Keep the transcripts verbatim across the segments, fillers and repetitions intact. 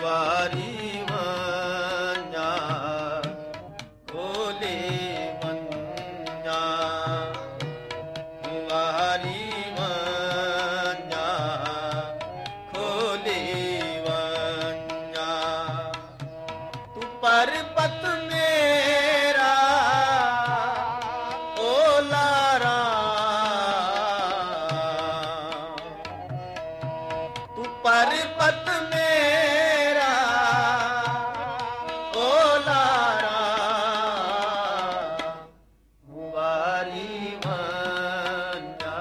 वारी वञा खोले वञा वारी वञा खोले वञा तू पर्वत मेरा ओलारा तू पर्वत मेरा ओलारा वारी वञा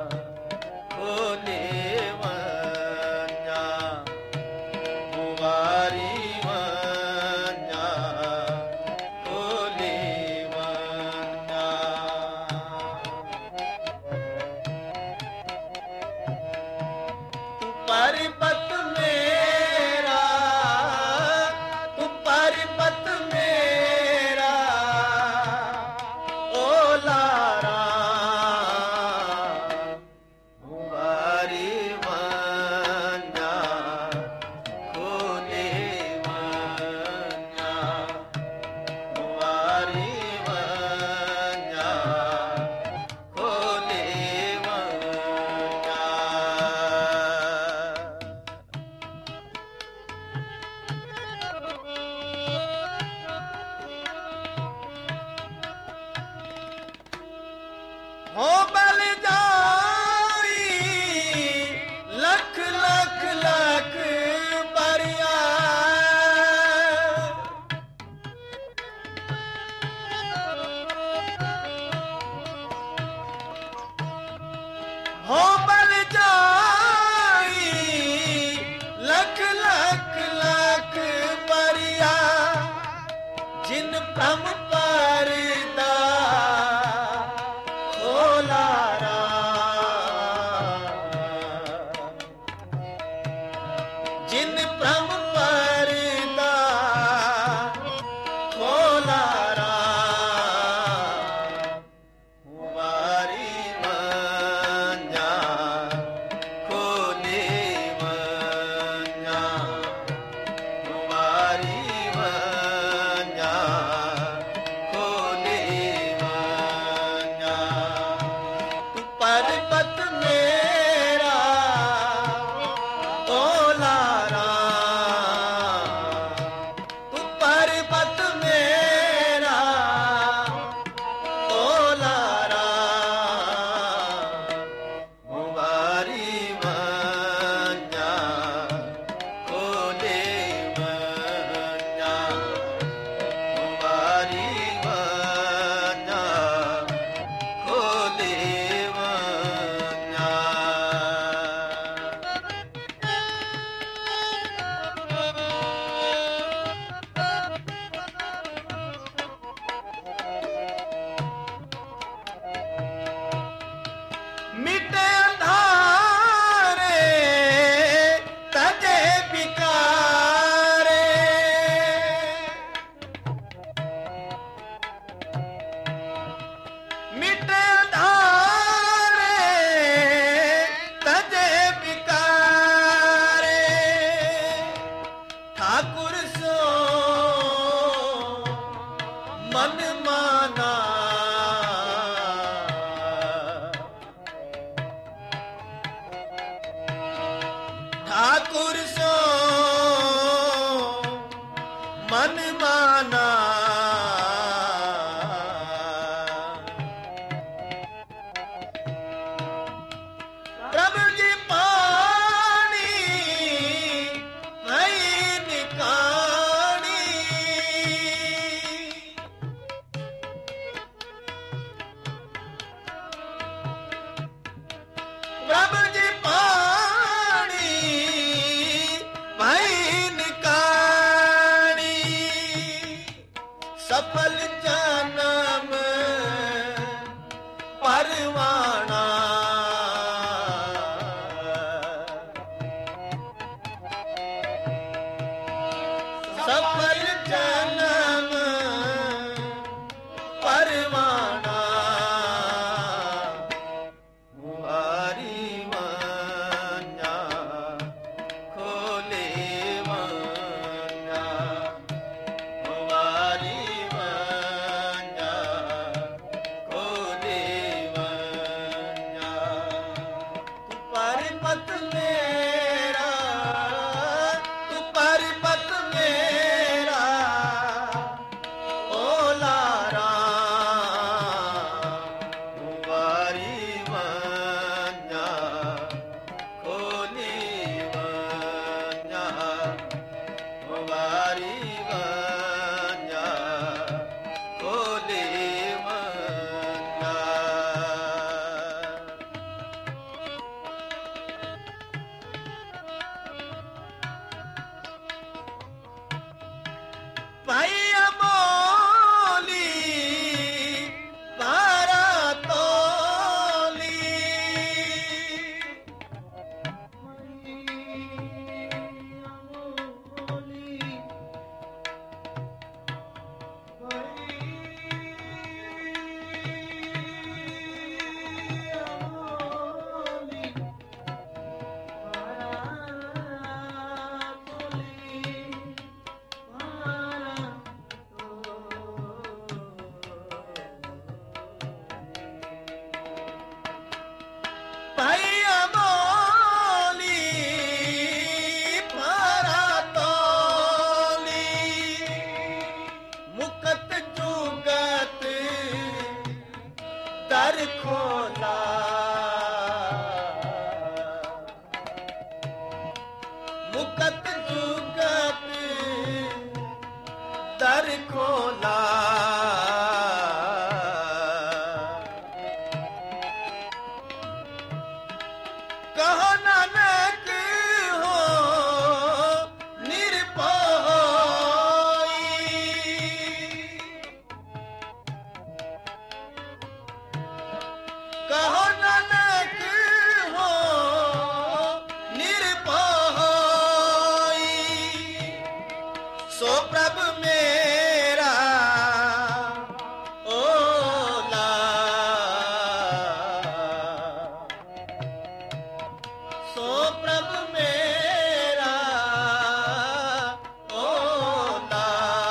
खोले वञा वारी वञा खोले वञा तू पर्वत मेरा तू पर्वत मेरा ओलारा वारी वञा खोले वञा वारी वञा खोले वञा हो बल जाई लख लख लख बरिया हो बल जाई लख लख लख बरिया जिन भ्रम परदा खोलारा जिन भ्रम परदा खोलारा वारी वञा खोले वञा वारी वञा खोले वञा तू पर्वत मेरा ओलारा भाई अमोली पारा तोली भाई अमोली पारा तोली मुकत जुगत दर खोला मुकत जुगत दर खोला कहो नानक हो निरभोई कहो नानक हो निरभोई सो प्रभु मेरा ओला सो प्रभु मेरा ओला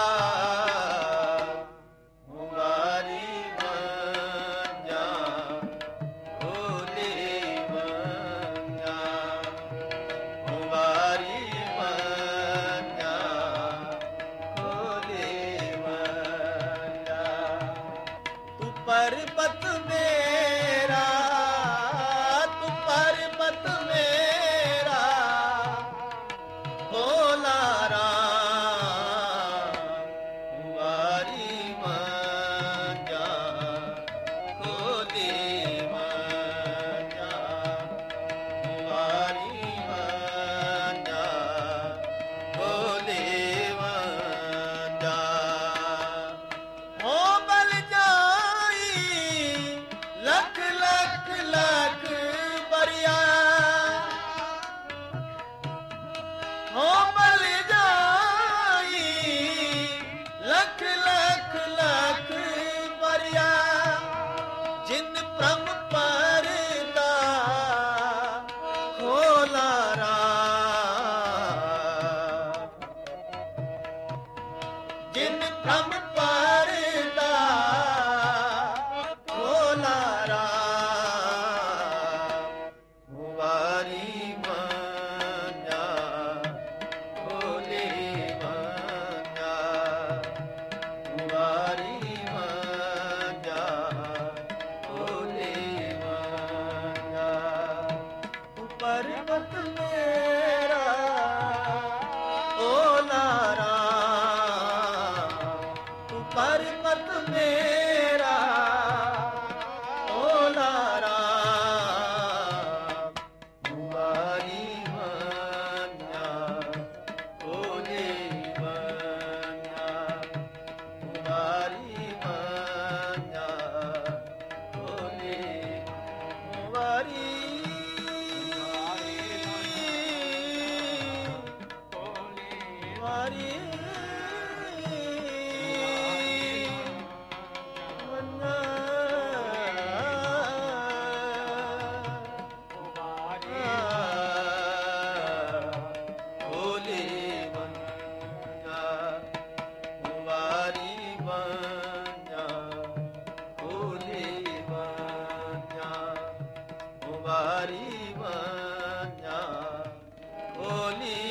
हुआरी बंजा होले बंजा हुआरी बंजा होले बंजा तू पर्वत मेरा तू पर्वत मेरा भोला राम हुआरी बंजा खोले बंजा हुआरी बंजा खोले बंजा हो बल जाई लख लख लख बरिया हो बल जाई लख लख लख बरिया जिन प्रम परदा खोला राम जिन प्रम परदा खोला राम हुआरी बंजा खोले बंजा हुआरी बंजा खोले बंजा तू पर्वत मेरा ओला राम तू पर्वत मेरा ओला राम हुआरी बंजा खोले बंजा हुआरी बंजा खोले हुआरी हुआरी खोले बंजा हुआरी बंजा खोले बंजा हुआरी बंजा खोले